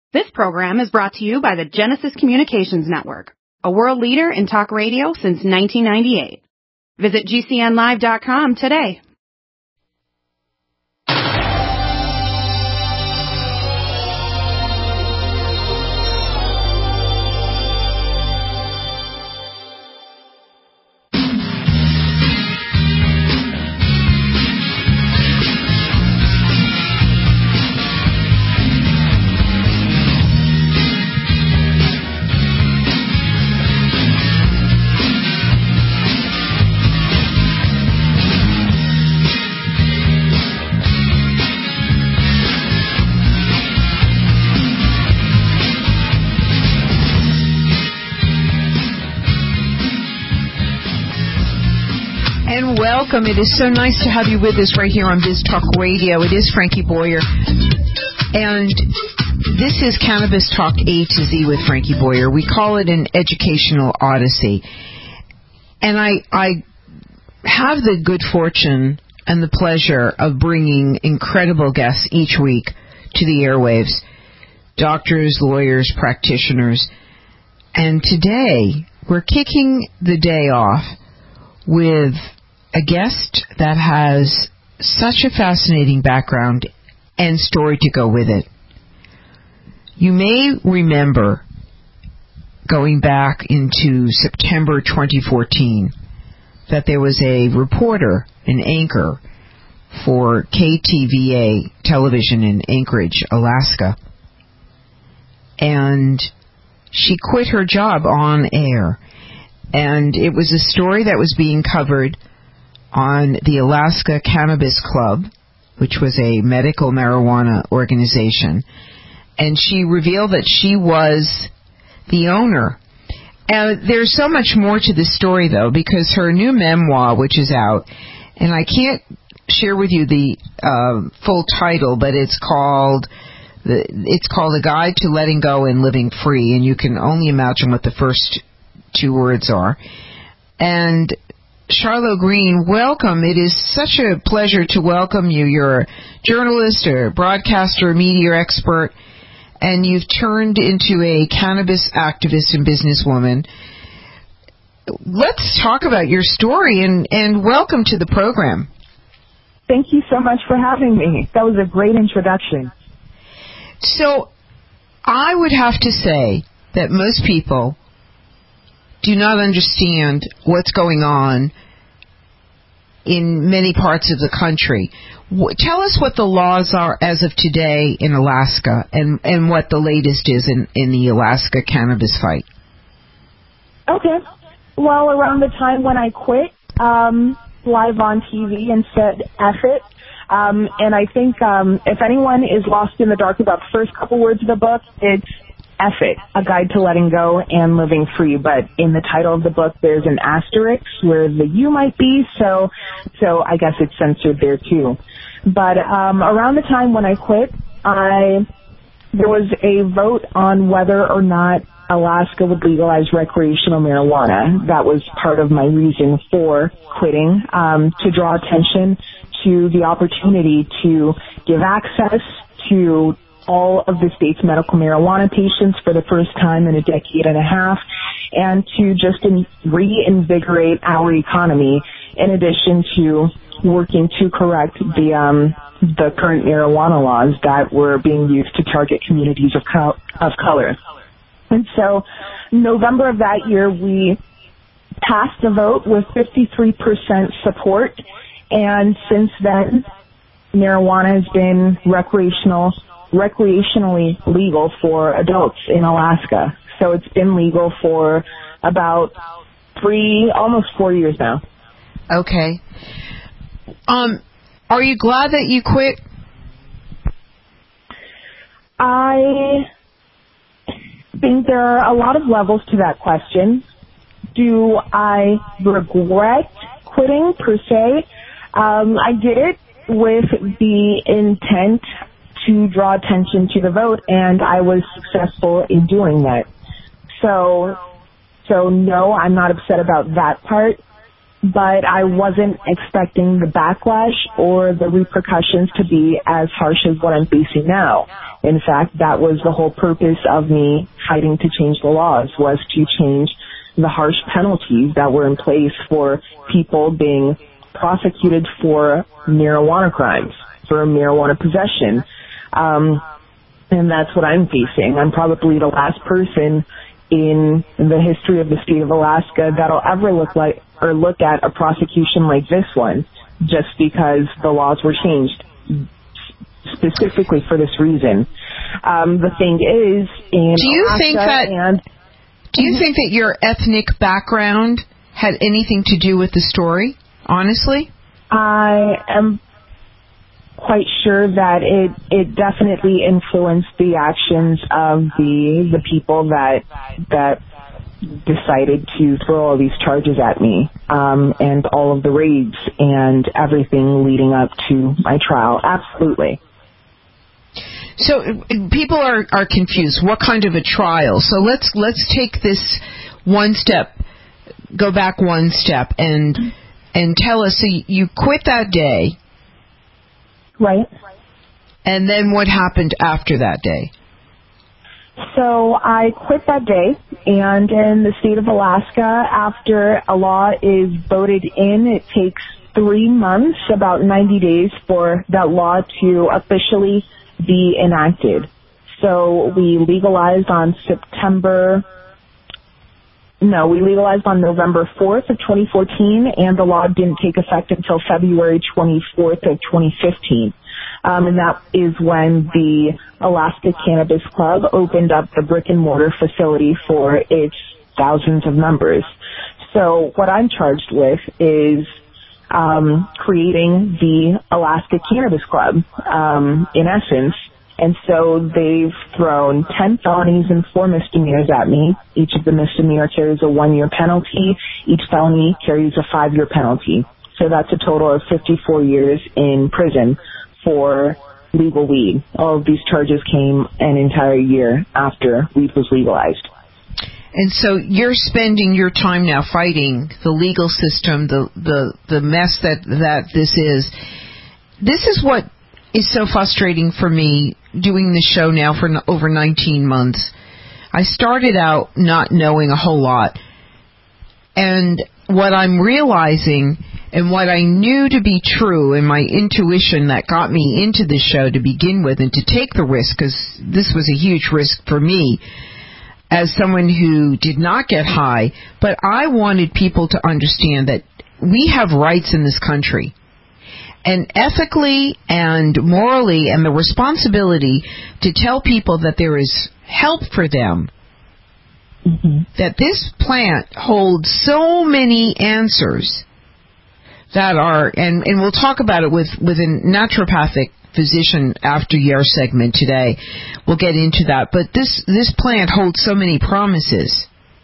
This program is brought to you by the Genesis Communications Network, a world leader in talk radio since 1998. Visit GCNlive.com today. Welcome. It is so nice to have you with us right here on Biz Talk Radio. It is Frankie Boyer. And this is Cannabis Talk A to Z with Frankie Boyer. We call it an educational odyssey. And I have the good fortune and the pleasure of bringing incredible guests each week to the airwaves. Doctors, lawyers, practitioners. And today, we're kicking the day off with a guest that has such a fascinating background and story to go with it. You may remember going back into September 2014 that there was a reporter, an anchor for KTVA television in Anchorage, Alaska, and she quit her job on air. And it was a story that was being covered on the Alaska Cannabis Club, which was a medical marijuana organization. And she revealed that she was the owner. And there's so much more to this story, though, because her new memoir, which is out, and I can't share with you the full title, but it's called A Guide to Letting Go and Living Free, and you can only imagine what the first two words are. And Charlo Green, welcome. It is such a pleasure to welcome you. You're a journalist, a broadcaster, a media expert, and you've turned into a cannabis activist and businesswoman. Let's talk about your story, and welcome to the program. Thank you so much for having me. That was a great introduction. So I would have to say that most people do not understand what's going on in many parts of the country. Tell us what the laws are as of today in Alaska and what the latest is in the Alaska cannabis fight. Okay. Well, around the time when I quit, live on TV and said, F it. And I think if anyone is lost in the dark about the first couple words of the book, it's F it, A Guide to Letting Go and Living Free. But in the title of the book, there's an asterisk where the U might be, so I guess it's censored there too. But around the time when I quit, there was a vote on whether or not Alaska would legalize recreational marijuana. That was part of my reason for quitting, to draw attention to the opportunity to give access to all of the state's medical marijuana patients for the first time in a decade and a half, and to just reinvigorate our economy, in addition to working to correct the current marijuana laws that were being used to target communities of color. And so November of that year, we passed a vote with 53% support, and since then, marijuana has been recreationally legal for adults in Alaska. So it's been legal for about almost 4 years now. Okay. Are you glad that you quit? I think there are a lot of levels to that question. Do I regret quitting per se? I did it with the intent to draw attention to the vote, and I was successful in doing that. So no, I'm not upset about that part. but I wasn't expecting the backlash or the repercussions to be as harsh as what I'm facing now. In fact, that was the whole purpose of me fighting to change the laws, was to change the harsh penalties that were in place for people being prosecuted for marijuana crimes, for marijuana possession. And that's what I'm facing. I'm probably the last person in the history of the state of Alaska that'll ever look at a prosecution like this one, just because the laws were changed specifically for this reason. The thing is, do you think that your ethnic background had anything to do with the story, honestly? I am quite sure that it definitely influenced the actions of the people that decided to throw all these charges at me, and all of the raids and everything leading up to my trial. Absolutely. So people are confused. What kind of a trial? So let's take this one step, go back one step, and tell us. So you quit that day. Right. And then what happened after that day? So I quit that day, and in the state of Alaska, after a law is voted in, it takes 3 months, about 90 days, for that law to officially be enacted. So we legalized on November 4th of 2014, and the law didn't take effect until February 24th of 2015. And that is when the Alaska Cannabis Club opened up the brick and mortar facility for its thousands of members. So what I'm charged with is creating the Alaska Cannabis Club, in essence. And so they've thrown 10 felonies and 4 misdemeanors at me. Each of the misdemeanor carries a 1-year penalty. Each felony carries a 5-year penalty. So that's a total of 54 years in prison for legal weed. All of these charges came an entire year after weed was legalized. And so you're spending your time now fighting the legal system, the mess that this is. This is what is so frustrating for me doing the show now for over 19 months. I started out not knowing a whole lot. And what I'm realizing and what I knew to be true and my intuition that got me into the show to begin with and to take the risk, because this was a huge risk for me as someone who did not get high, but I wanted people to understand that we have rights in this country. And ethically and morally, and the responsibility to tell people that there is help for them, that this plant holds so many answers that are, and we'll talk about it with a naturopathic physician after your segment today. We'll get into that. But this plant holds so many promises.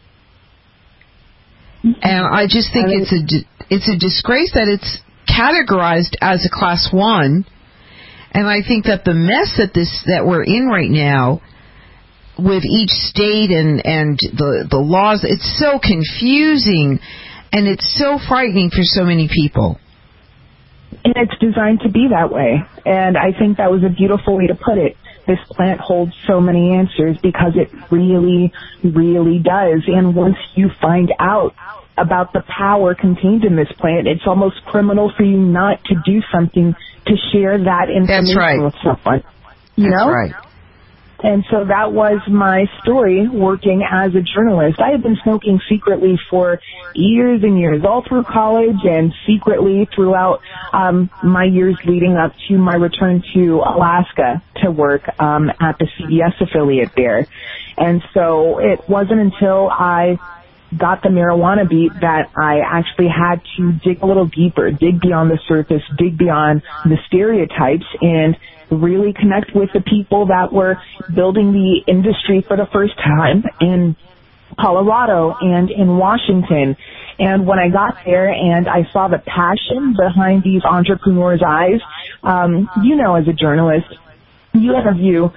And I just think it's a disgrace that it's categorized as a class 1, and I think that the mess that we're in right now with each state and the laws, it's so confusing and it's so frightening for so many people. And it's designed to be that way, and I think that was a beautiful way to put it. This plant holds so many answers because it really, really does. And once you find out about the power contained in this plant, it's almost criminal for you not to do something to share that information with someone. You know? Right. And so that was my story working as a journalist. I had been smoking secretly for years and years, all through college and secretly throughout my years leading up to my return to Alaska to work at the CBS affiliate there. And so it wasn't until I got the marijuana beat that I actually had to dig a little deeper, dig beyond the surface, dig beyond the stereotypes, and really connect with the people that were building the industry for the first time in Colorado and in Washington. And when I got there and I saw the passion behind these entrepreneurs' eyes, as a journalist, you interview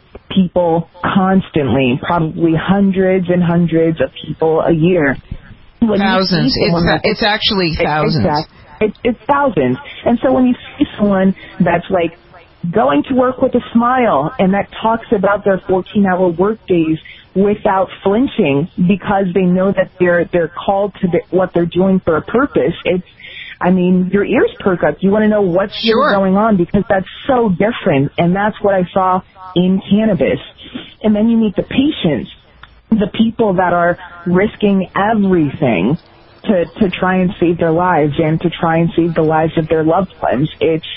people constantly, probably hundreds and hundreds of people a year. Thousands. It's actually thousands. Exactly. It's thousands. And so when you see someone that's like going to work with a smile and that talks about their 14-hour work days without flinching because they know that they're called to what they're doing for a purpose, your ears perk up. You want to know what's really going on because that's so different, and that's what I saw in cannabis. And then you meet the patients, the people that are risking everything to try and save their lives and to try and save the lives of their loved ones.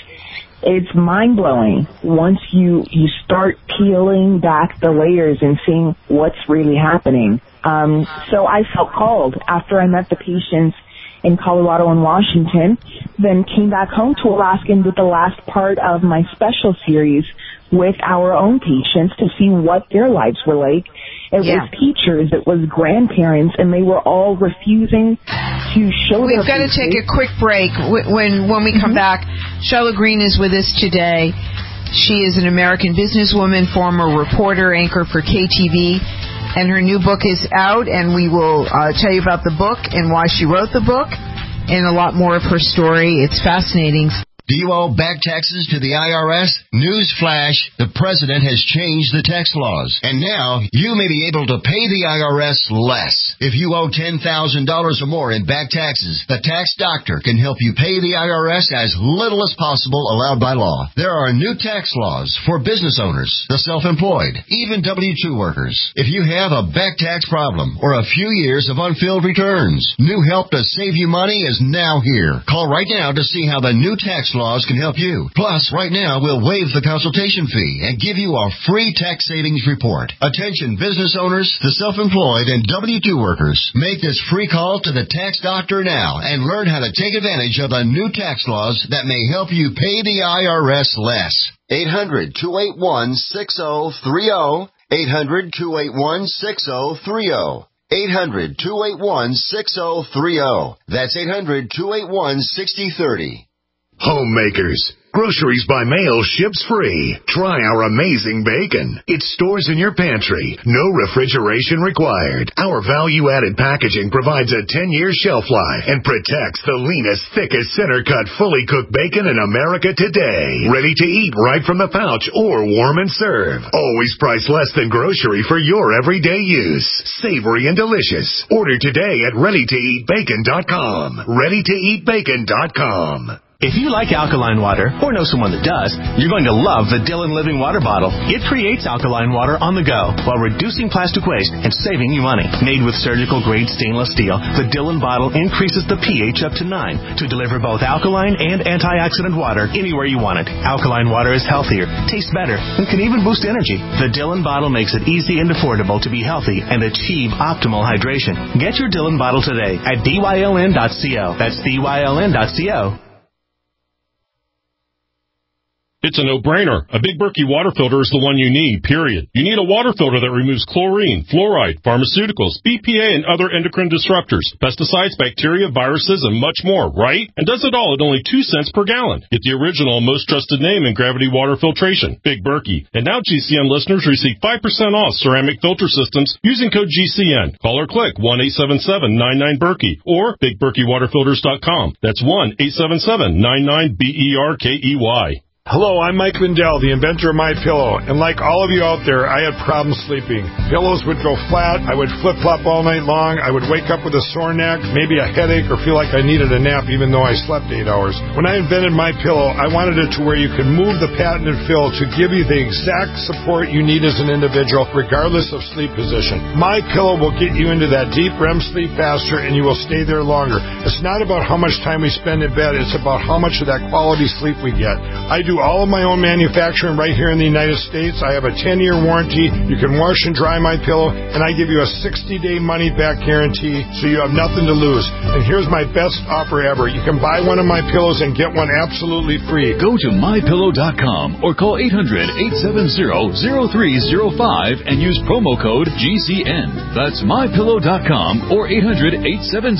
It's mind-blowing once you start peeling back the layers and seeing what's really happening. So I felt called after I met the patients in Colorado and Washington, then came back home to Alaska and did the last part of my special series with our own patients to see what their lives were like. It was teachers, it was grandparents, and they were all refusing to show their faces. We've got to take a quick break. When we come back, Charlotte Green is with us today. She is an American businesswoman, former reporter, anchor for KTV, and her new book is out, and we will tell you about the book and why she wrote the book and a lot more of her story. It's fascinating. Do you owe back taxes to the IRS? Newsflash, the president has changed the tax laws, and now you may be able to pay the IRS less. If you owe $10,000 or more in back taxes, the tax doctor can help you pay the IRS as little as possible allowed by law. There are new tax laws for business owners, the self-employed, even W-2 workers. If you have a back tax problem or a few years of unfilled returns, new help to save you money is now here. Call right now to see how the new tax laws can help you. Plus, right now, we'll waive the consultation fee and give you a free tax savings report. Attention business owners, the self-employed, and W-2 workers. Make this free call to the tax doctor now and learn how to take advantage of the new tax laws that may help you pay the IRS less. 800-281-6030. 800-281-6030. 800-281-6030. That's 800-281-6030. Homemakers. Groceries by mail ships free. Try our amazing bacon. It stores in your pantry. No refrigeration required. Our value-added packaging provides a 10-year shelf life and protects the leanest, thickest, center-cut, fully cooked bacon in America today. Ready to eat right from the pouch or warm and serve. Always priced less than grocery for your everyday use. Savory and delicious. Order today at ReadyToEatBacon.com. ReadyToEatBacon.com. If you like alkaline water, or know someone that does, you're going to love the Dillon Living Water Bottle. It creates alkaline water on the go while reducing plastic waste and saving you money. Made with surgical-grade stainless steel, the Dillon bottle increases the pH up to 9 to deliver both alkaline and antioxidant water anywhere you want it. Alkaline water is healthier, tastes better, and can even boost energy. The Dillon bottle makes it easy and affordable to be healthy and achieve optimal hydration. Get your Dillon bottle today at dyln.co. That's dyln.co. It's a no-brainer. A Big Berkey water filter is the one you need, period. You need a water filter that removes chlorine, fluoride, pharmaceuticals, BPA, and other endocrine disruptors, pesticides, bacteria, viruses, and much more, right? And does it all at only 2 cents per gallon. Get the original, most trusted name in gravity water filtration, Big Berkey. And now GCN listeners receive 5% off ceramic filter systems using code GCN. Call or click 1-877-99-BERKEY or BigBerkeyWaterFilters.com. That's 1-877-99-BERKEY. Hello, I'm Mike Lindell, the inventor of MyPillow, and like all of you out there, I had problems sleeping. Pillows would go flat, I would flip-flop all night long, I would wake up with a sore neck, maybe a headache, or feel like I needed a nap even though I slept 8 hours. When I invented MyPillow, I wanted it to where you could move the patented fill to give you the exact support you need as an individual, regardless of sleep position. MyPillow will get you into that deep REM sleep faster, and you will stay there longer. It's not about how much time we spend in bed, it's about how much of that quality sleep we get. I do all of my own manufacturing right here in the United States. I have a 10-year warranty. You can wash and dry my pillow, and I give you a 60-day money-back guarantee, so you have nothing to lose. And here's my best offer ever. You can buy one of my pillows and get one absolutely free. Go to MyPillow.com or call 800-870-0305 and use promo code GCN. That's MyPillow.com or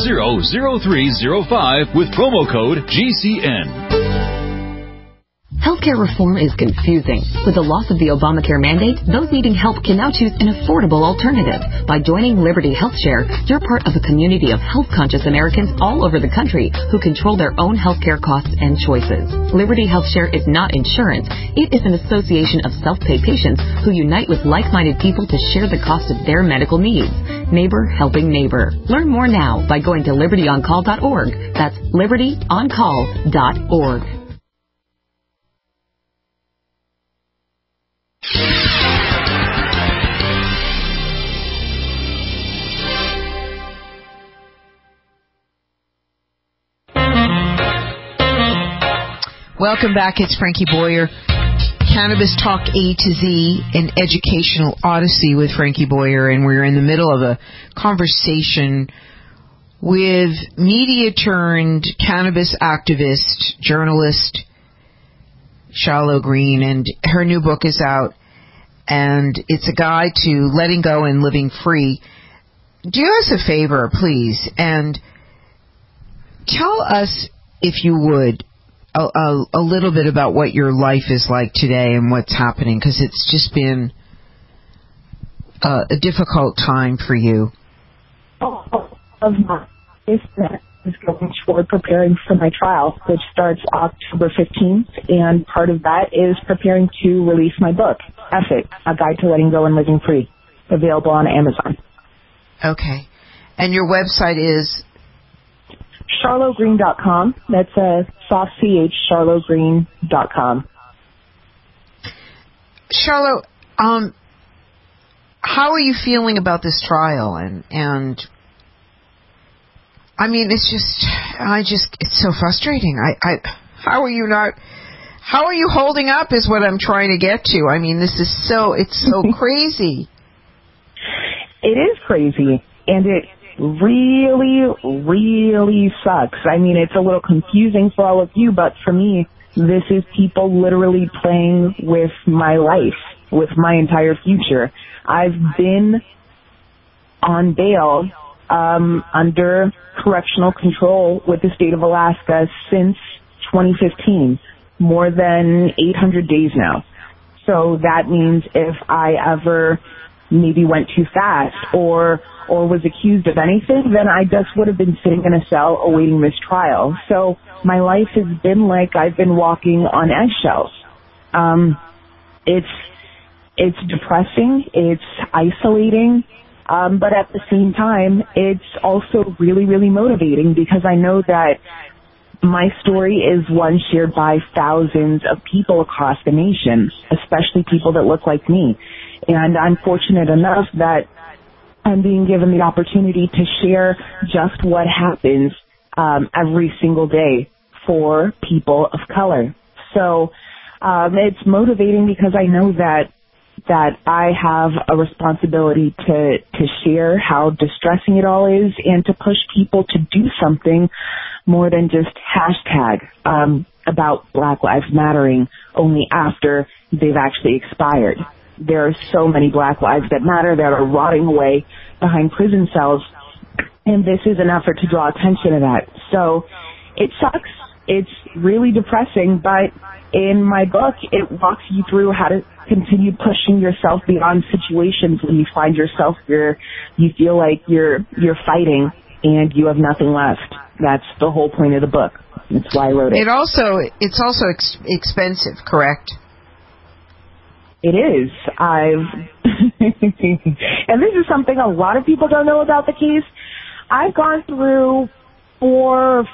800-870-0305 with promo code GCN. Health Healthcare reform is confusing. With the loss of the Obamacare mandate, those needing help can now choose an affordable alternative. By joining Liberty HealthShare, you're part of a community of health-conscious Americans all over the country who control their own healthcare costs and choices. Liberty HealthShare is not insurance. It is an association of self-pay patients who unite with like-minded people to share the cost of their medical needs. Neighbor helping neighbor. Learn more now by going to libertyoncall.org. That's libertyoncall.org. Welcome back. It's Frankie Boyer. Cannabis Talk A to Z, an educational odyssey with Frankie Boyer, and we're in the middle of a conversation with media-turned cannabis activist, journalist, Charlo Greene, and her new book is out, and it's a guide to letting go and living free. Do us a favor, please, and tell us, if you would, a little bit about what your life is like today and what's happening, because it's just been a difficult time for you. Of my life that is going toward preparing for my trial, which starts October 15th, and part of that is preparing to release my book, F It, A Guide to Letting Go and Living Free, available on Amazon. Okay. And your website is? CharloGreene.com. That's a soft CH, CharloGreene.com. Charlo, how are you feeling about this trial? And I mean, it's so frustrating. How are you holding up is what I'm trying to get to. I mean, it's so crazy. It is crazy. And it really, really sucks. I mean, it's a little confusing for all of you, but for me, this is people literally playing with my life, with my entire future. I've been on bail under correctional control with the state of Alaska since 2015, more than 800 days now. So that means if I ever maybe went too fast or was accused of anything, then I just would have been sitting in a cell awaiting this trial. So my life has been like I've been walking on eggshells. It's depressing, it's isolating, but at the same time, it's also really, really motivating because I know that my story is one shared by thousands of people across the nation, especially people that look like me. And I'm fortunate enough that I'm being given the opportunity to share just what happens every single day for people of color. So it's motivating because I know that I have a responsibility to share how distressing it all is and to push people to do something more than just hashtag about Black Lives Mattering only after they've actually expired. There are so many Black lives that matter that are rotting away behind prison cells, and this is an effort to draw attention to that. So it sucks. It's really depressing, but in my book, it walks you through how to continue pushing yourself beyond situations when you find yourself you feel like you're fighting and you have nothing left. That's the whole point of the book. That's why I wrote it. It's also expensive, correct? It is. And this is something a lot of people don't know about the case. I've gone through 4 or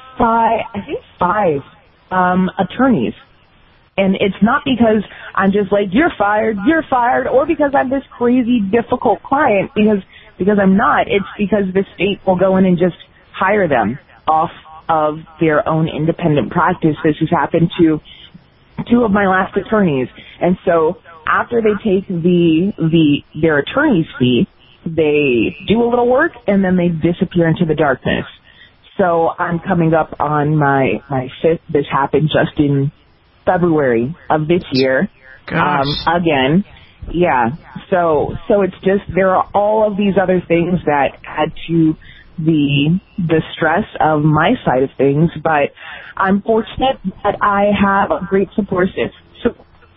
5 attorneys. And it's not because I'm just like, you're fired, or because I'm this crazy, difficult client, because I'm not. It's because the state will go in and just hire them off of their own independent practice. This has happened to 2 of my last attorneys. And so after they take their attorney's fee, they do a little work and then they disappear into the darkness. So I'm coming up on my 5th. This happened just in February of this year. Again. Yeah. So it's just, there are all of these other things that add to the stress of my side of things, but I'm fortunate that I have a great support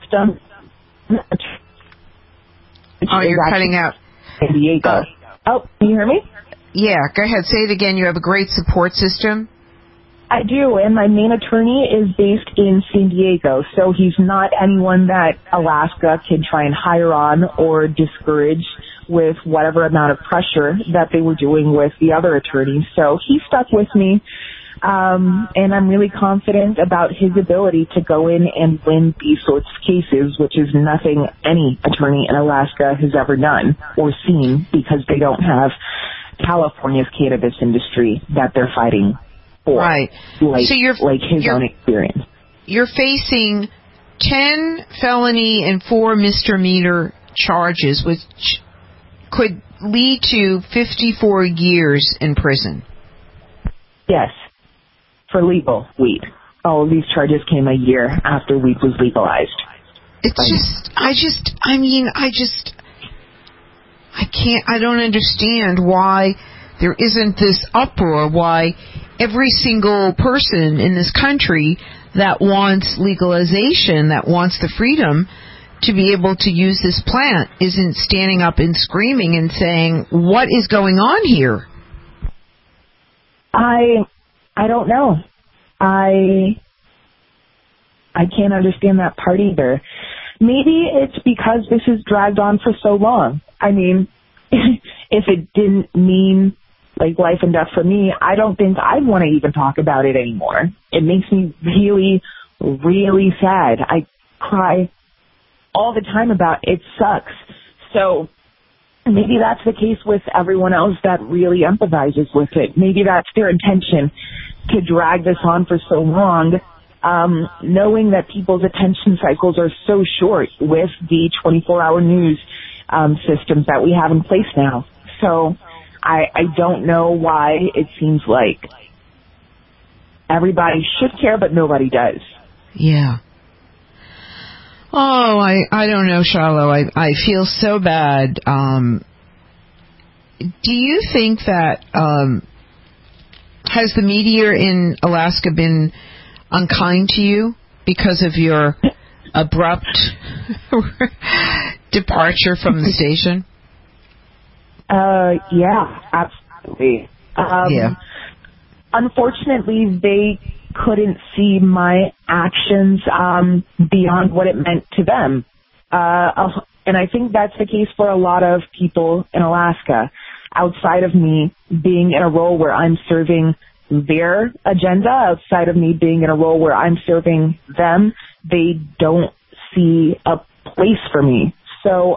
system. Oh, you're cutting out. San Diego. Oh, can you hear me? Yeah, go ahead. Say it again. You have a great support system? I do, and my main attorney is based in San Diego, so he's not anyone that Alaska can try and hire on or discourage with whatever amount of pressure that they were doing with the other attorneys. So he stuck with me, and I'm really confident about his ability to go in and win these sorts of cases, which is nothing any attorney in Alaska has ever done or seen, because they don't have California's cannabis industry that they're fighting for. Right. So his own experience. You're facing 10 felony and 4 misdemeanor charges, which could lead to 54 years in prison. Yes, for legal weed. All of these charges came a year after weed was legalized. I don't understand why there isn't this uproar, why every single person in this country that wants legalization, that wants the freedom to be able to use this plant, isn't standing up and screaming and saying, what is going on here? I don't know. I can't understand that part either. Maybe it's because this has dragged on for so long. I mean, if it didn't mean like life and death for me, I don't think I'd want to even talk about it anymore. It makes me really, really sad. I cry all the time about it. It sucks. So maybe that's the case with everyone else that really empathizes with it. Maybe that's their intention, to drag this on for so long, knowing that people's attention cycles are so short with the 24-hour news systems that we have in place now. So I don't know why it seems like everybody should care, but nobody does. Yeah. Oh, I don't know, Charlo. I feel so bad. Do you think that has the media in Alaska been unkind to you because of your abrupt departure from the station? Yeah, absolutely. Yeah. Unfortunately, they couldn't see my actions beyond what it meant to them. And I think that's the case for a lot of people in Alaska. Outside of me being in a role where I'm serving their agenda, outside of me being in a role where I'm serving them, they don't see a place for me. So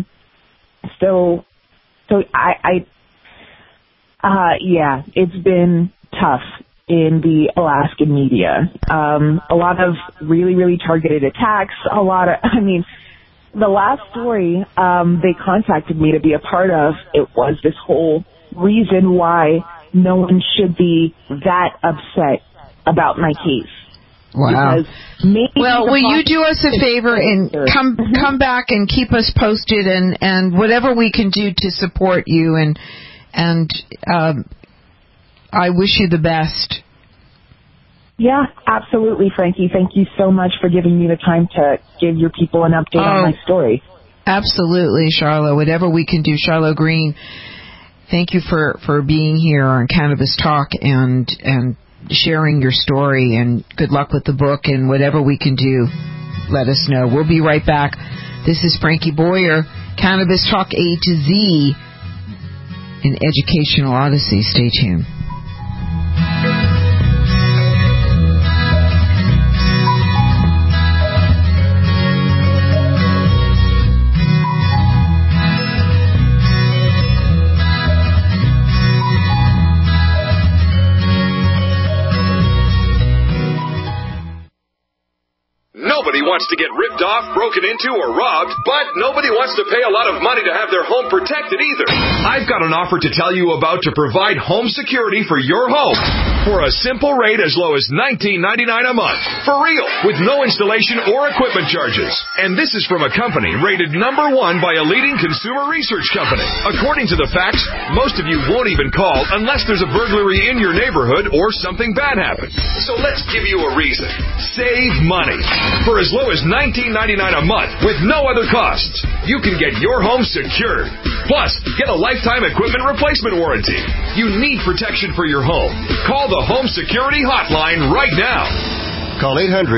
yeah, it's been tough in the Alaskan media. A lot of really, really targeted attacks, the last story they contacted me to be a part of, it was this whole reason why no one should be that upset about my case. Wow. Well, will you do us a favor and come back and keep us posted and whatever we can do to support you, and I wish you the best. Yeah, absolutely, Frankie. Thank you so much for giving me the time to give your people an update on my story. Absolutely, Charlo. Whatever we can do. Charlo Green, thank you for being here on Cannabis Talk and sharing your story, and good luck with the book, and whatever we can do, let us know. We'll be right back. This is Frankie Boyer, Cannabis Talk A to Z, an educational odyssey. Stay tuned. Nobody wants to get ripped off, broken into, or robbed, but nobody wants to pay a lot of money to have their home protected either. I've got an offer to tell you about to provide home security for your home for a simple rate as low as $19.99 a month. For real, with no installation or equipment charges. And this is from a company rated #1 by a leading consumer research company. According to the facts, most of you won't even call unless there's a burglary in your neighborhood or something bad happens. So let's give you a reason. Save money. For as low as $19.99 a month with no other costs, you can get your home secured. Plus, get a lifetime equipment replacement warranty. You need protection for your home. Call the Home Security Hotline right now. Call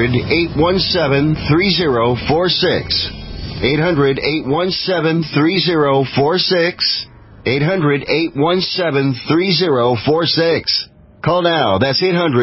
800-817-3046. 800-817-3046. 800-817-3046. Call now. That's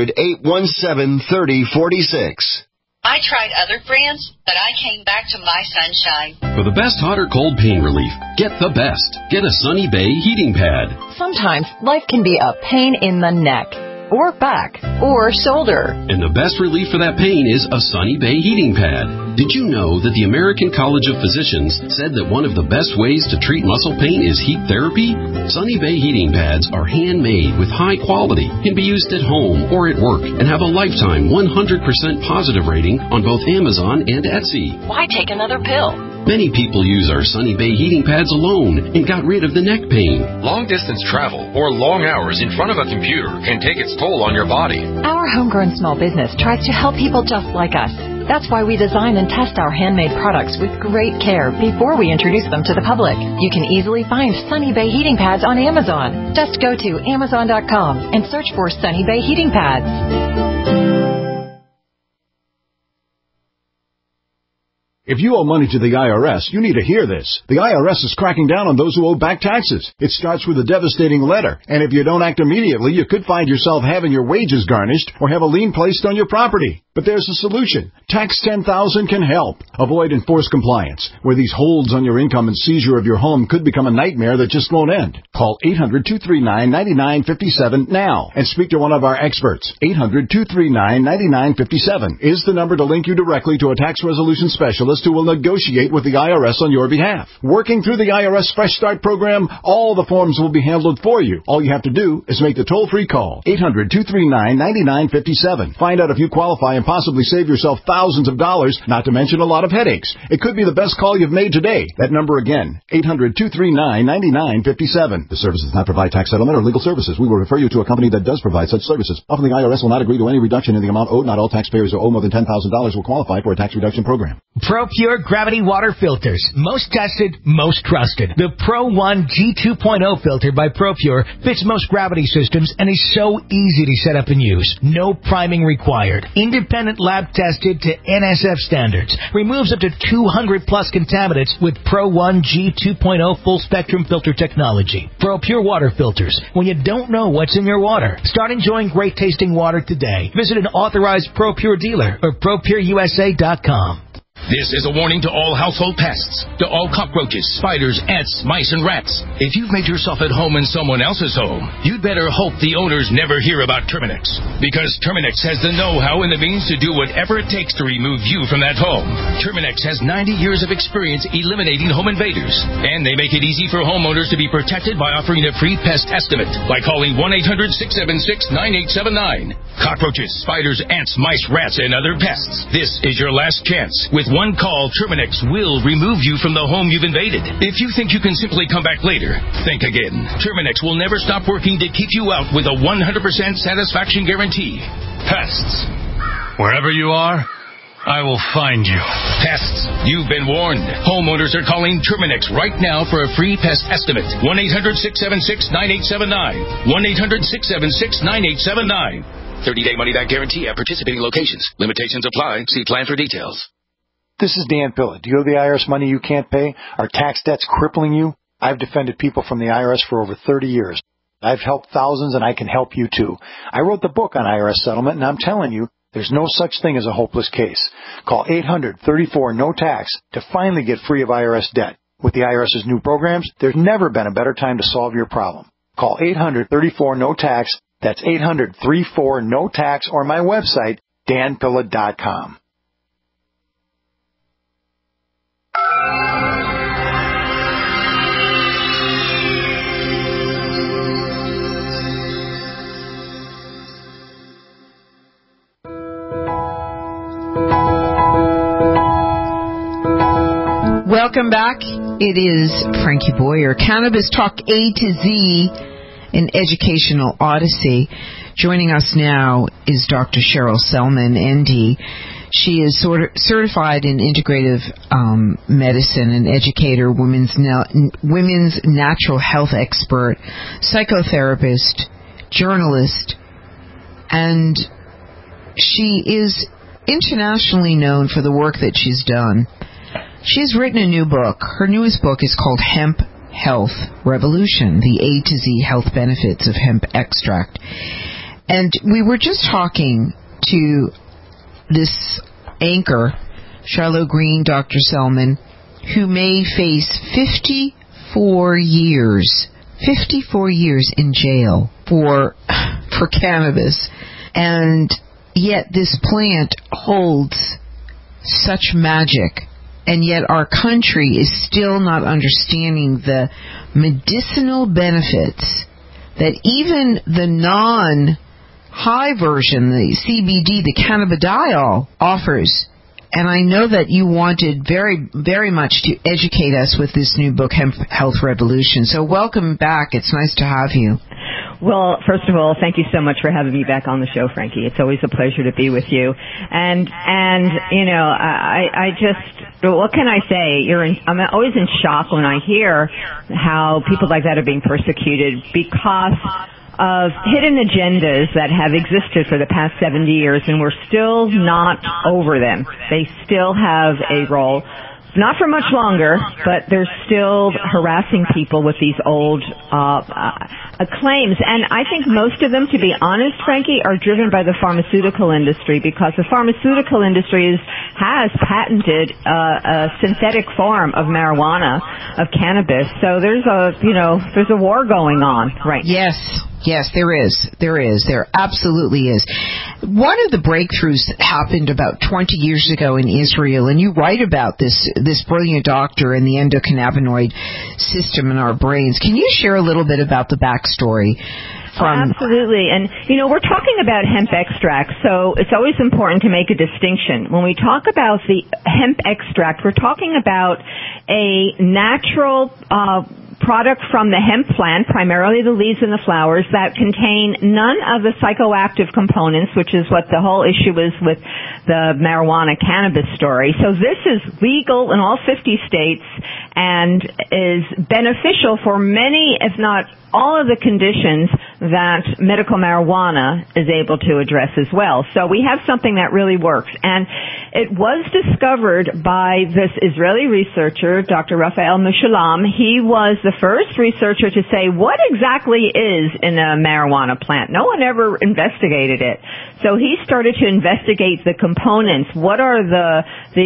800-817-3046. I tried other brands, but I came back to My Sunshine. For the best hot or cold pain relief, get the best. Get a Sunny Bay heating pad. Sometimes life can be a pain in the neck, or back, or shoulder. And the best relief for that pain is a Sunny Bay heating pad. Did you know that the American College of Physicians said that one of the best ways to treat muscle pain is heat therapy? Sunny Bay heating pads are handmade with high quality, can be used at home or at work, and have a lifetime 100% positive rating on both Amazon and Etsy. Why take another pill? Many people use our Sunny Bay heating pads alone and got rid of the neck pain. Long-distance travel or long hours in front of a computer can take its toll on your body. Our homegrown small business tries to help people just like us. That's why we design and test our handmade products with great care before we introduce them to the public. You can easily find Sunny Bay heating pads on Amazon. Just go to Amazon.com and search for Sunny Bay heating pads. If you owe money to the IRS, you need to hear this. The IRS is cracking down on those who owe back taxes. It starts with a devastating letter, and if you don't act immediately, you could find yourself having your wages garnished or have a lien placed on your property. But there's a solution. Tax 10,000 can help. Avoid enforced compliance, where these holds on your income and seizure of your home could become a nightmare that just won't end. Call 800-239-9957 now and speak to one of our experts. 800-239-9957 is the number to link you directly to a tax resolution specialist who will negotiate with the IRS on your behalf. Working through the IRS Fresh Start program, all the forms will be handled for you. All you have to do is make the toll-free call. 800-239-9957. Find out if you qualify and possibly save yourself thousands of dollars, not to mention a lot of headaches. It could be the best call you've made today. That number again, 800-239-9957. The service does not provide tax settlement or legal services. We will refer you to a company that does provide such services. Often the IRS will not agree to any reduction in the amount owed. Not all taxpayers who owe more than $10,000 will qualify for a tax reduction program. ProPure Gravity Water Filters. Most tested, most trusted. The Pro 1 G2.0 filter by ProPure fits most gravity systems and is so easy to set up and use. No priming required. Independent lab tested to NSF standards. Removes up to 200 plus contaminants with Pro 1 G2.0 full spectrum filter technology. ProPure water filters. When you don't know what's in your water, start enjoying great tasting water today. Visit an authorized ProPure dealer or ProPureUSA.com. This is a warning to all household pests, to all cockroaches, spiders, ants, mice, and rats. If you've made yourself at home in someone else's home, you'd better hope the owners never hear about Terminix. Because Terminix has the know-how and the means to do whatever it takes to remove you from that home. Terminix has 90 years of experience eliminating home invaders. And they make it easy for homeowners to be protected by offering a free pest estimate by calling 1-800-676-9879. Cockroaches, spiders, ants, mice, rats, and other pests. This is your last chance. With one call, Terminix will remove you from the home you've invaded. If you think you can simply come back later, think again. Terminix will never stop working to keep you out with a 100% satisfaction guarantee. Pests. Wherever you are, I will find you. Pests, you've been warned. Homeowners are calling Terminix right now for a free pest estimate. 1-800-676-9879. 1-800-676-9879. 30-day money-back guarantee at participating locations. Limitations apply. See plan for details. This is Dan Pilla. Do you owe the IRS money you can't pay? Are tax debts crippling you? I've defended people from the IRS for over 30 years. I've helped thousands, and I can help you too. I wrote the book on IRS settlement, and I'm telling you, there's no such thing as a hopeless case. Call 800-34-NO-TAX to finally get free of IRS debt. With the IRS's new programs, there's never been a better time to solve your problem. Call 800-34-NO-TAX. That's 800-34-NO-TAX, or my website, danpilla.com. Welcome back. It is Frankie Boyer, Cannabis Talk A to Z, an educational odyssey. Joining us now is Dr. Cheryl Selman, ND. She is certified in integrative medicine, an educator, women's natural health expert, psychotherapist, journalist, and she is internationally known for the work that she's done. She's written a new book. Her newest book is called Hemp Health Revolution, the A to Z health benefits of hemp extract. And we were just talking to this anchor, Shiloh Green, Dr. Selman, who may face 54 years in jail for cannabis. And yet this plant holds such magic. And yet our country is still not understanding the medicinal benefits that even the non-high version, the CBD, the cannabidiol, offers. And I know that you wanted very, very much to educate us with this new book, Hemp Health Revolution. So welcome back. It's nice to have you. Well, first of all, thank you so much for having me back on the show, Frankie. It's always a pleasure to be with you. And you know, I just, what can I say? I'm always in shock when I hear how people like that are being persecuted because of hidden agendas that have existed for the past 70 years, and we're still not over them. They still have a role. Not for much longer, but they're still harassing people with these old claims. And I think most of them, to be honest, Frankie, are driven by the pharmaceutical industry, because the pharmaceutical industry has patented a synthetic form of marijuana, of cannabis. So there's a war going on right now. Yes, there is. There absolutely is. One of the breakthroughs that happened about 20 years ago in Israel, and you write about this brilliant doctor and the endocannabinoid system in our brains. Can you share a little bit about the backstory? Absolutely. And, we're talking about hemp extract, so it's always important to make a distinction. When we talk about the hemp extract, we're talking about a natural product from the hemp plant, primarily the leaves and the flowers, that contain none of the psychoactive components, which is what the whole issue is with the marijuana cannabis story. So this is legal in all 50 states and is beneficial for many, if not all of the conditions that medical marijuana is able to address as well. So we have something that really works. And it was discovered by this Israeli researcher, Dr. Raphael Mechoulam. He was the first researcher to say, what exactly is in a marijuana plant? No one ever investigated it. So he started to investigate the components. What are the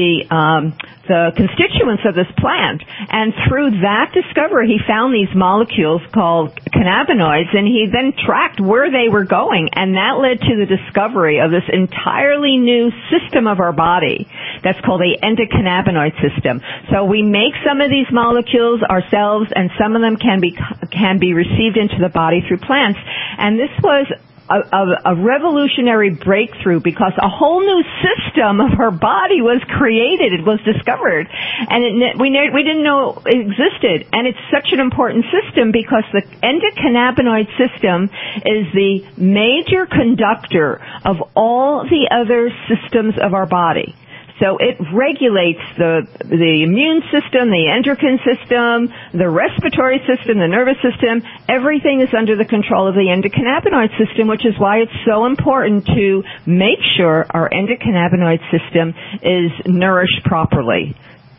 constituents of this plant? And through that discovery, he found these molecules called cannabinoids, and he then tracked where they were going, and that led to the discovery of this entirely new system of our body that's called the endocannabinoid system. So we make some of these molecules ourselves, and some of them can be received into the body through plants. And this was a revolutionary breakthrough, because a whole new system of our body was created. It was discovered, and we didn't know it existed. And it's such an important system because the endocannabinoid system is the major conductor of all the other systems of our body. So it regulates the immune system, the endocrine system, the respiratory system, the nervous system. Everything is under the control of the endocannabinoid system, which is why it's so important to make sure our endocannabinoid system is nourished properly.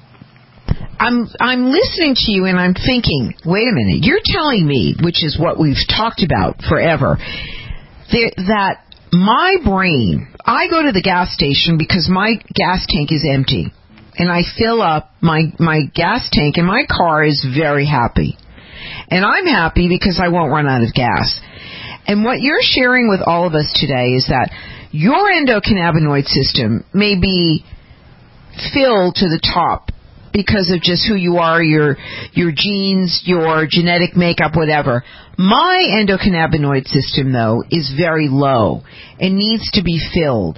I'm listening to you and I'm thinking, wait a minute, you're telling me, which is what we've talked about forever, that my brain, I go to the gas station because my gas tank is empty, and I fill up my gas tank, and my car is very happy. And I'm happy because I won't run out of gas. And what you're sharing with all of us today is that your endocannabinoid system may be filled to the top because of just who you are, your genes, your genetic makeup, whatever. My endocannabinoid system, though, is very low and needs to be filled.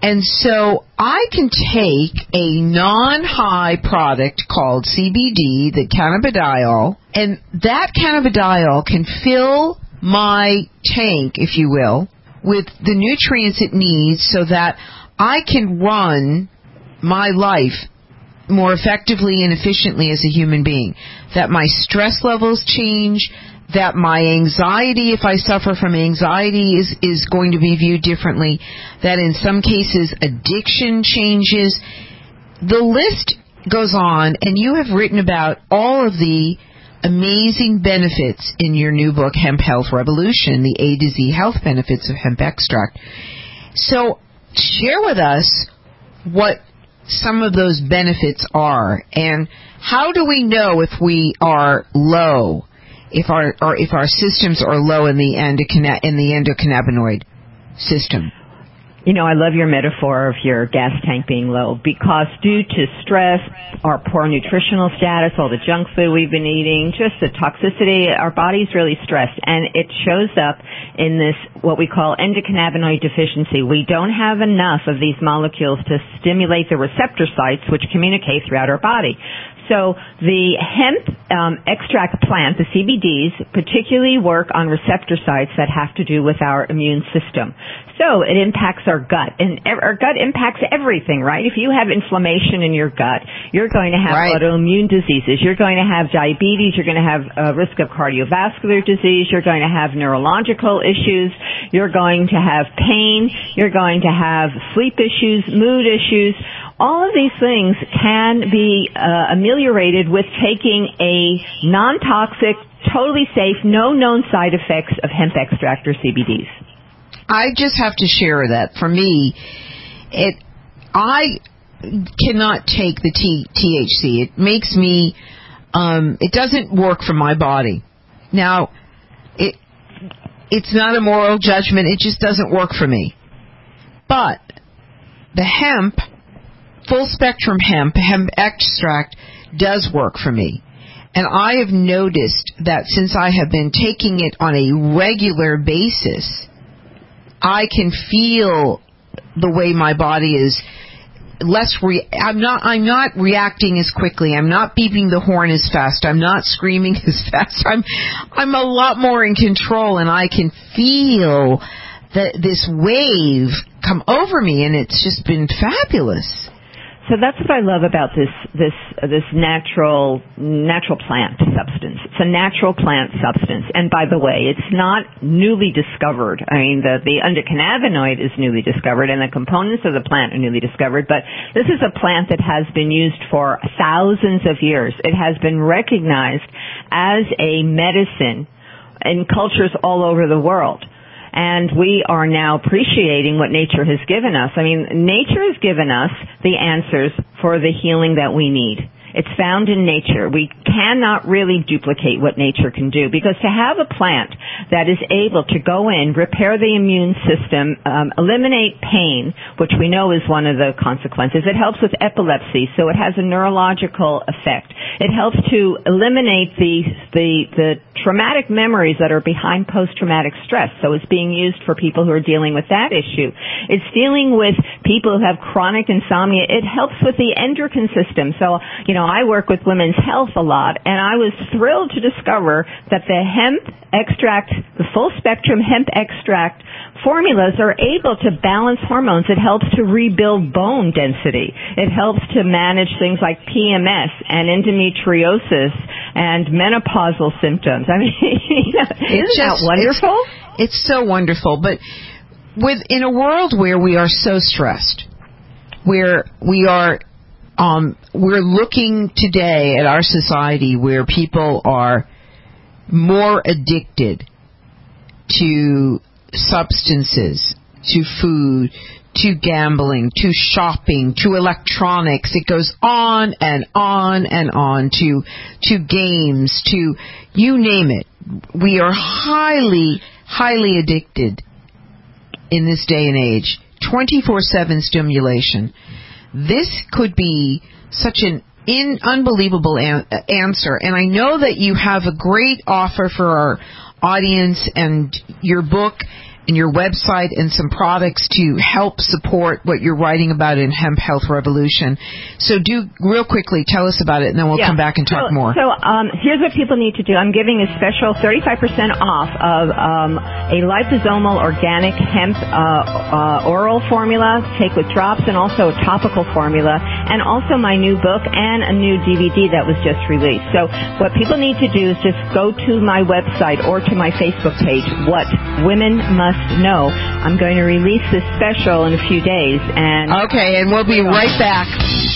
And so I can take a non-high product called CBD, the cannabidiol, and that cannabidiol can fill my tank, if you will, with the nutrients it needs so that I can run my life more effectively and efficiently as a human being. That my stress levels change, that my anxiety, if I suffer from anxiety, is going to be viewed differently, that in some cases addiction changes. The list goes on, and you have written about all of the amazing benefits in your new book, Hemp Health Revolution, the A to Z health benefits of hemp extract. So share with us what some of those benefits are, and how do we know if we are low, if our systems are low in the endocannabinoid system? You know, I love your metaphor of your gas tank being low, because due to stress, our poor nutritional status, all the junk food we've been eating, just the toxicity, our body's really stressed, and it shows up in this, what we call endocannabinoid deficiency. We don't have enough of these molecules to stimulate the receptor sites which communicate throughout our body. So the hemp extract plant, the CBDs, particularly work on receptor sites that have to do with our immune system. So it impacts our gut, and our gut impacts everything, right? If you have inflammation in your gut, you're going to have autoimmune diseases. You're going to have diabetes. You're going to have a risk of cardiovascular disease. You're going to have neurological issues. You're going to have pain. You're going to have sleep issues, mood issues. All of these things can be ameliorated with taking a non-toxic, totally safe, no known side effects of hemp extract or CBDs. I just have to share that. For me, I cannot take the THC. It makes me, it doesn't work for my body. Now, it's not a moral judgment. It just doesn't work for me. But the hemp, full spectrum hemp extract does work for me. And I have noticed that since I have been taking it on a regular basis, I can feel the way my body is less I'm not reacting as quickly. I'm not beeping the horn as fast. I'm not screaming as fast. I'm a lot more in control, and I can feel this wave come over me, and it's just been fabulous. So that's what I love about this natural plant substance. It's a natural plant substance. And by the way, it's not newly discovered. I mean, the endocannabinoid is newly discovered, and the components of the plant are newly discovered, but this is a plant that has been used for thousands of years. It has been recognized as a medicine in cultures all over the world. And we are now appreciating what nature has given us. I mean, nature has given us the answers for the healing that we need. It's found in nature. We cannot really duplicate what nature can do, because to have a plant that is able to go in, repair the immune system, eliminate pain, which we know is one of the consequences. It helps with epilepsy, so it has a neurological effect. It helps to eliminate the traumatic memories that are behind post-traumatic stress. So it's being used for people who are dealing with that issue. It's dealing with people who have chronic insomnia. It helps with the endocrine system. So, you know, I work with women's health a lot, and I was thrilled to discover that the hemp extract, the full spectrum hemp extract formulas are able to balance hormones. It helps to rebuild bone density. It helps to manage things like PMS and endometriosis and menopausal symptoms. I mean, isn't that wonderful? It's so wonderful. But in a world where we are so stressed, where we are we're looking today at our society where people are more addicted to substances, to food, to gambling, to shopping, to electronics. It goes on and on and on, to games, to you name it. We are highly, highly addicted in this day and age. 24/7 stimulation. This could be such an unbelievable answer. And I know that you have a great offer for our audience and your book and your website and some products to help support what you're writing about in Hemp Health Revolution. So do real quickly tell us about it, and then we'll come back and talk more. So here's what people need to do. I'm giving a special 35% off of a liposomal organic hemp oral formula, take with drops, and also a topical formula, and also my new book and a new DVD that was just released. So what people need to do is just go to my website or to my Facebook page, What Women Must Know. I'm going to release this special in a few days. Okay, and we'll be right back.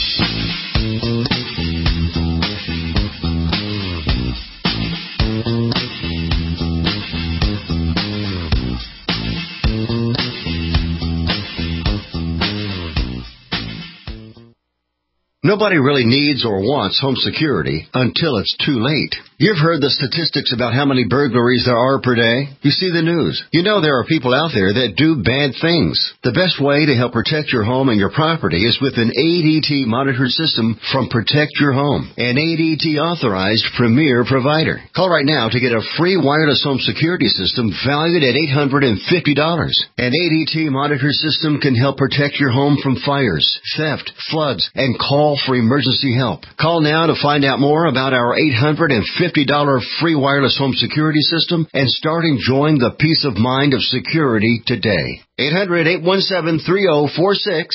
Nobody really needs or wants home security until it's too late. You've heard the statistics about how many burglaries there are per day. You see the news. You know there are people out there that do bad things. The best way to help protect your home and your property is with an ADT monitored system from Protect Your Home, an ADT authorized premier provider. Call right now to get a free wireless home security system valued at $850. An ADT monitored system can help protect your home from fires, theft, floods, and call for emergency help. Call now to find out more about our $850 free wireless home security system and start enjoying the peace of mind of security today. 800-817-3046,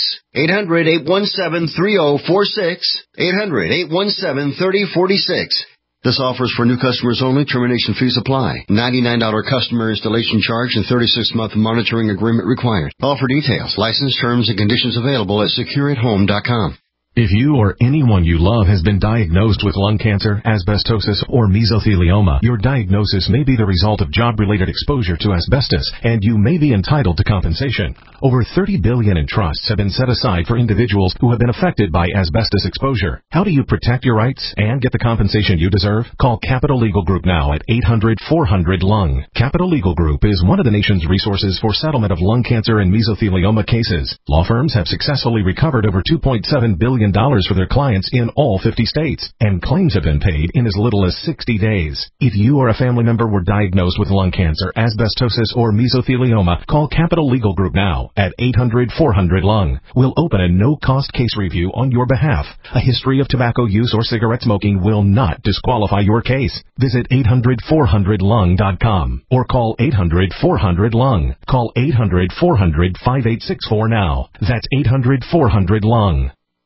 800-817-3046, 800-817-3046. This offer is for new customers only. Termination fees apply. $99 customer installation charge and 36-month monitoring agreement required. Call for details. License terms and conditions available at secureathome.com. If you or anyone you love has been diagnosed with lung cancer, asbestosis, or mesothelioma, your diagnosis may be the result of job-related exposure to asbestos, and you may be entitled to compensation. Over $30 billion in trusts have been set aside for individuals who have been affected by asbestos exposure. How do you protect your rights and get the compensation you deserve? Call Capital Legal Group now at 800-400-LUNG. Capital Legal Group is one of the nation's resources for settlement of lung cancer and mesothelioma cases. Law firms have successfully recovered over $2.7 billion for their clients in all 50 states, and claims have been paid in as little as 60 days. If you or a family member were diagnosed with lung cancer, asbestosis, or mesothelioma, call Capital Legal Group now at 800-400-LUNG. We'll open a no-cost case review on your behalf. A history of tobacco use or cigarette smoking will not disqualify your case. Visit 800-400-LUNG.com or call 800-400-LUNG. Call 800-400-5864 now. That's 800-400-LUNG.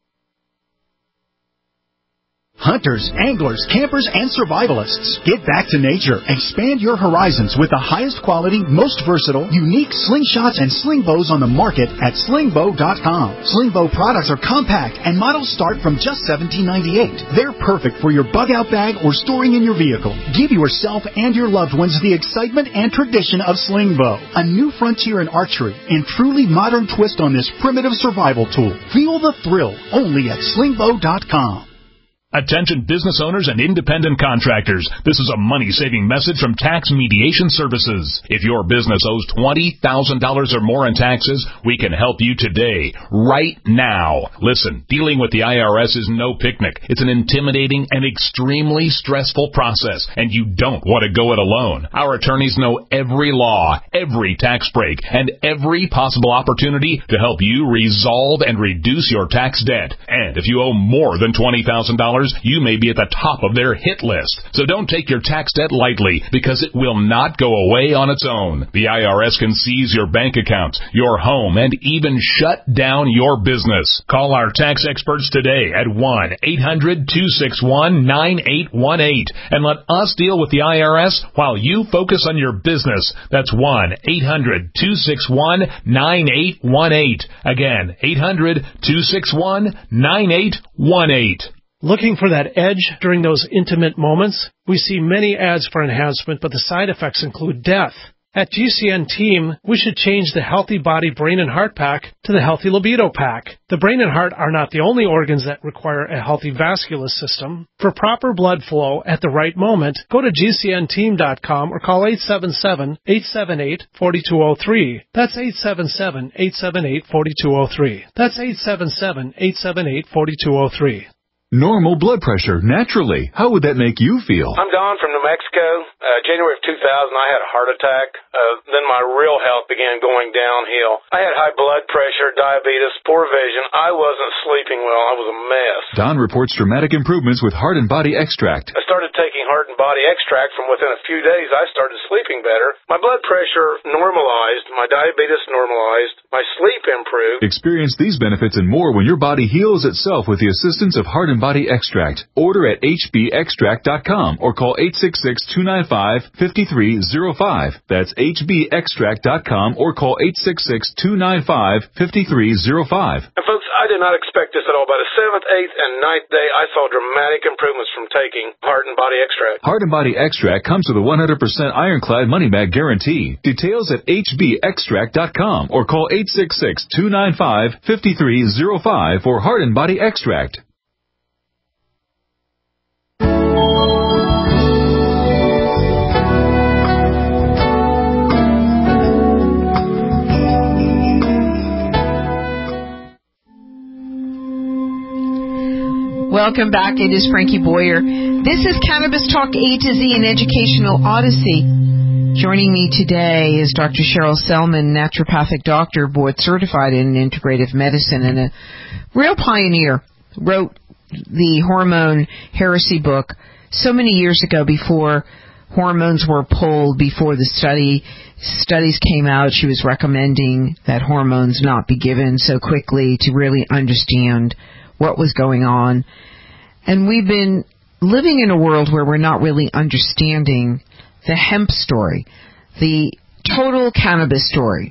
Hunters, anglers, campers, and survivalists. Get back to nature. Expand your horizons with the highest quality, most versatile, unique slingshots and sling bows on the market at slingbow.com. Slingbow products are compact and models start from just $17.98. They're perfect for your bug out bag or storing in your vehicle. Give yourself and your loved ones the excitement and tradition of Slingbow, a new frontier in archery and truly modern twist on this primitive survival tool. Feel the thrill only at slingbow.com. Attention business owners and independent contractors. This is a money-saving message from Tax Mediation Services. If your business owes $20,000 or more in taxes, we can help you today, right now. Listen, dealing with the IRS is no picnic. It's an intimidating and extremely stressful process, and you don't want to go it alone. Our attorneys know every law, every tax break, and every possible opportunity to help you resolve and reduce your tax debt. And if you owe more than $20,000, you may be at the top of their hit list. So don't take your tax debt lightly, because it will not go away on its own. The IRS can seize your bank accounts, your home, and even shut down your business. Call our tax experts today at 1-800-261-9818 and let us deal with the IRS while you focus on your business. That's 1-800-261-9818. Again, 800-261-9818. Looking for that edge during those intimate moments? We see many ads for enhancement, but the side effects include death. At GCN Team, we should change the Healthy Body, Brain, and Heart Pack to the Healthy Libido Pack. The brain and heart are not the only organs that require a healthy vascular system. For proper blood flow at the right moment, go to GCNteam.com or call 877-878-4203. That's 877-878-4203. That's 877-878-4203. normal blood pressure naturally. How would that make you feel? I'm Don from New Mexico. January of 2000, I had a heart attack. Then my real health began going downhill. I had high blood pressure, diabetes, poor vision. I wasn't sleeping well. I was a mess. Don reports dramatic improvements with Heart and Body Extract. I started taking Heart and Body Extract. From within a few days, I started sleeping better. My blood pressure normalized. My diabetes normalized. My sleep improved. Experience these benefits and more when your body heals itself with the assistance of Heart and Body Extract. Order at hbextract.com or call 866-295-5305. That's hbextract.com or call 866-295-5305. And folks, I did not expect this at all. By the 7th, 8th, and 9th day, I saw dramatic improvements from taking Heart and Body Extract. Heart and Body Extract comes with a 100% ironclad money-back guarantee. Details at hbextract.com or call 866-295-5305 for Heart and Body Extract. Welcome back. It is Frankie Boyer. This is Cannabis Talk A to Z, an educational odyssey. Joining me today is Dr. Cheryl Selman, naturopathic doctor, board certified in integrative medicine and a real pioneer. Wrote the Hormone Heresy book so many years ago before hormones were pulled, before the studies came out. She was recommending that hormones not be given so quickly to really understand what was going on. And we've been living in a world where we're not really understanding the hemp story, the total cannabis story.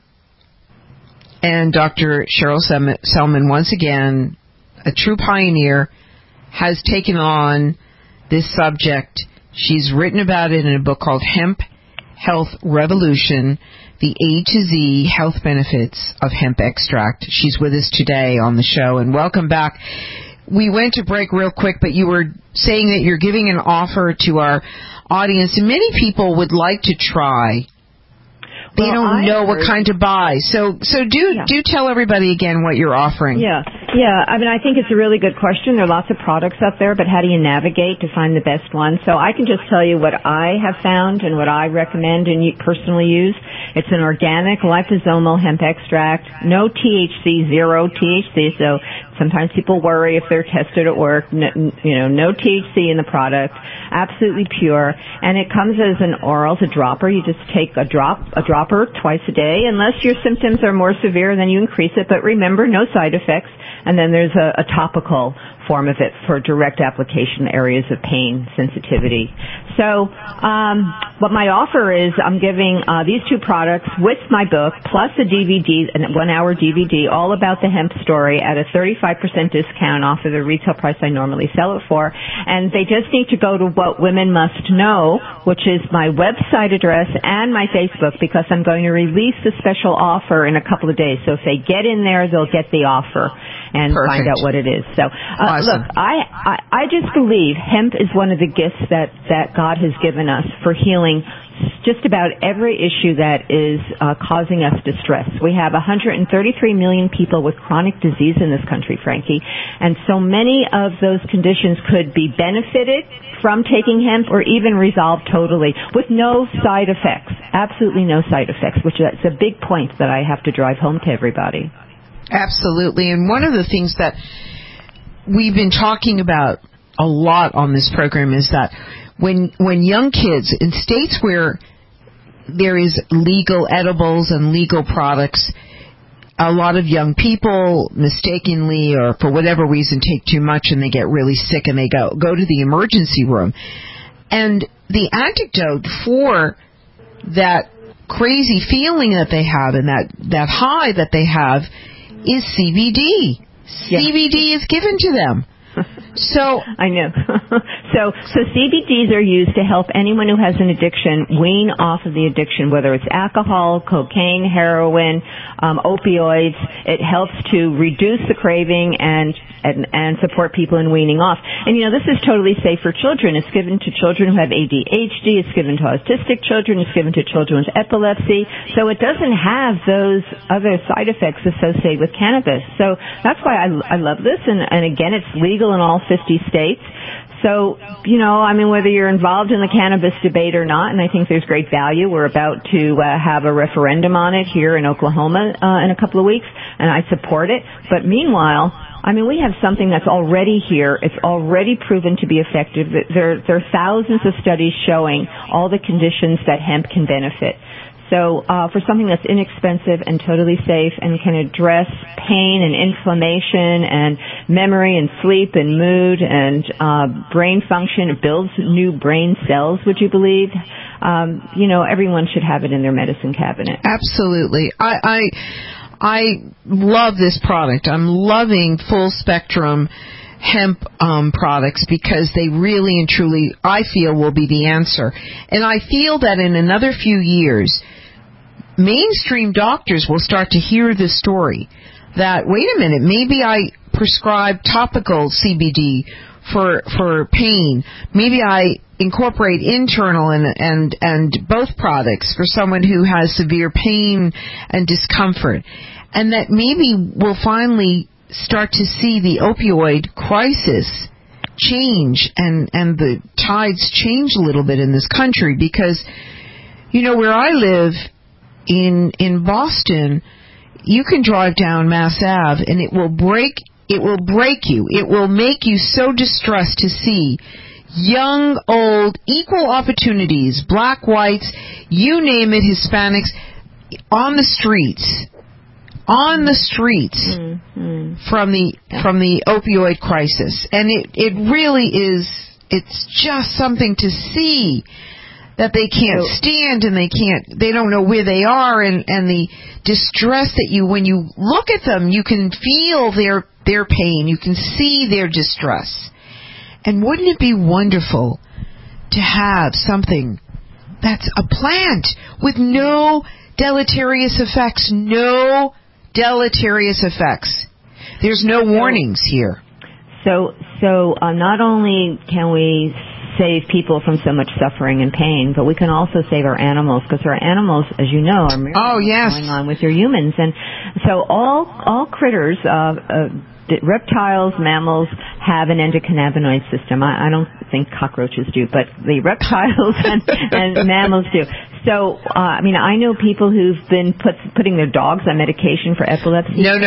And Dr. Cheryl Selman, once again, a true pioneer, has taken on this subject. She's written about it in a book called Hemp Health Revolution, the A to Z health benefits of hemp extract. She's with us today on the show, and welcome back. We went to break real quick, but you were saying that you're giving an offer to our audience, and many people would like to try. They don't know what kind to buy. So do tell everybody again what you're offering. Yeah. I mean, I think it's a really good question. There are lots of products out there, but how do you navigate to find the best one? So I can just tell you what I have found and what I recommend and personally use. It's an organic liposomal hemp extract, no THC, zero THC. So sometimes people worry if they're tested at work. No THC in the product, absolutely pure, and it comes as an oral, as a dropper. You just take a dropper twice a day. Unless your symptoms are more severe, then you increase it. But remember, no side effects. And then there's a topical form of it for direct application areas of pain, sensitivity. So what my offer is, I'm giving these two products with my book, plus a DVD, a 1-hour DVD, all about the hemp story at a 35% discount off of the retail price I normally sell it for. And they just need to go to What Women Must Know, which is my website address and my Facebook, because I'm going to release the special offer in a couple of days. So if they get in there, they'll get the offer and find out what it is. So, awesome. Look, I just believe hemp is one of the gifts that God has given us for healing just about every issue that is causing us distress. We have 133 million people with chronic disease in this country, Frankie, and so many of those conditions could be benefited from taking hemp or even resolved totally with no side effects, absolutely no side effects, which is a big point that I have to drive home to everybody. Absolutely. And one of the things that we've been talking about a lot on this program is that when young kids in states where there is legal edibles and legal products, a lot of young people mistakenly or for whatever reason take too much and they get really sick and they go to the emergency room. And the antidote for that crazy feeling that they have and that high that they have is CBD. Yeah. CBD is given to them. So I know. So CBDs are used to help anyone who has an addiction wean off of the addiction, whether it's alcohol, cocaine, heroin, opioids. It helps to reduce the craving and support people in weaning off. And this is totally safe for children. It's given to children who have ADHD. It's given to autistic children. It's given to children with epilepsy. So it doesn't have those other side effects associated with cannabis. So that's why I love this. And again, it's legal in all all 50 states. So, whether you're involved in the cannabis debate or not, and I think there's great value. We're about to have a referendum on it here in Oklahoma in a couple of weeks, and I support it. But meanwhile, we have something that's already here. It's already proven to be effective. There are thousands of studies showing all the conditions that hemp can benefit. So for something that's inexpensive and totally safe and can address pain and inflammation and memory and sleep and mood and brain function, it builds new brain cells, would you believe? Everyone should have it in their medicine cabinet. Absolutely. I love this product. I'm loving Full Spectrum hemp products because they really and truly, I feel, will be the answer. And I feel that in another few years, mainstream doctors will start to hear this story that, wait a minute, maybe I prescribe topical CBD for pain. Maybe I incorporate internal and both products for someone who has severe pain and discomfort. And that maybe we'll finally start to see the opioid crisis change and the tides change a little bit in this country because, where I live in Boston, you can drive down Mass Ave and it will break you. It will make you so distressed to see young, old, equal opportunities, black, whites, you name it, Hispanics, on the streets from the opioid crisis. And it really is, it's just something to see that they can't stand and they don't know where they are and the distress that when you look at them, you can feel their pain, you can see their distress. And wouldn't it be wonderful to have something that's a plant with no deleterious effects, There's no warnings here. So not only can we save people from so much suffering and pain, but we can also save our animals, because our animals, as you know, are miracles going on with your humans. And so all critters, reptiles, mammals, have an endocannabinoid system. I don't think cockroaches do, but the reptiles and mammals do. So, I know people who've been putting their dogs on medication for epilepsy. No.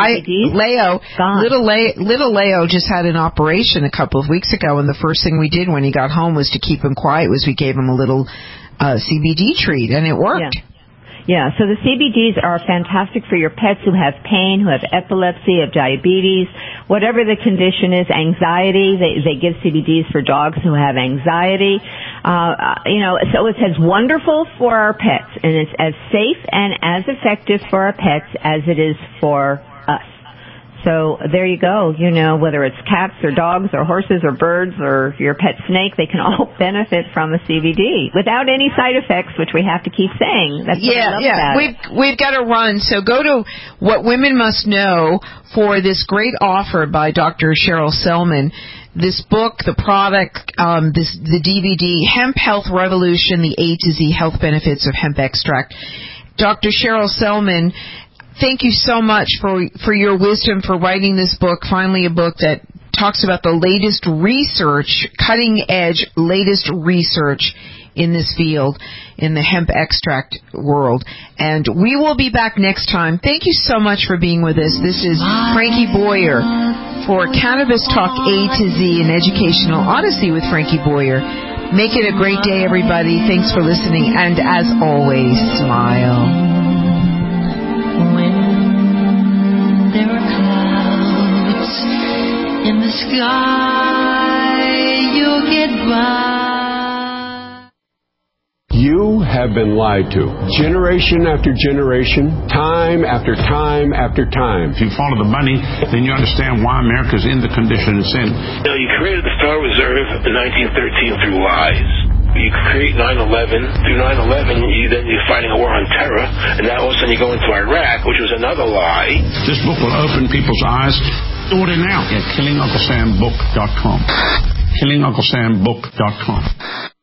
Little Leo just had an operation a couple of weeks ago, and the first thing we did when he got home was to keep him quiet. We gave him a little CBD treat, and it worked. Yeah, so the CBDs are fantastic for your pets who have pain, who have epilepsy, have diabetes, whatever the condition is, anxiety. They give CBDs for dogs who have anxiety. So it's as wonderful for our pets, and it's as safe and as effective for our pets as it is for us. So there you go. Whether it's cats or dogs or horses or birds or your pet snake, they can all benefit from a CBD without any side effects, which we have to keep saying. That's what I love about it. We've got to run. So go to What Women Must Know for this great offer by Dr. Cheryl Selman. This book, the product, the DVD, Hemp Health Revolution, the A to Z Health Benefits of Hemp Extract. Dr. Cheryl Selman, thank you so much for your wisdom, for writing this book, finally a book that talks about the latest research, cutting-edge latest research in this field, in the hemp extract world. And we will be back next time. Thank you so much for being with us. This is Frankie Boyer for Cannabis Talk A to Z, an educational odyssey with Frankie Boyer. Make it a great day, everybody. Thanks for listening. And as always, smile. There are clouds in the sky, you'll get by. You have been lied to. Generation after generation, time after time after time. If you follow the money, then you understand why America's in the condition it's in. You created the Federal Reserve in 1913 through lies. You create 9/11. Through 9/11, you're fighting a war on terror, and now all of a sudden you go into Iraq, which was another lie. This book will open people's eyes. Order now at KillingUncleSamBook.com. KillingUncleSamBook.com.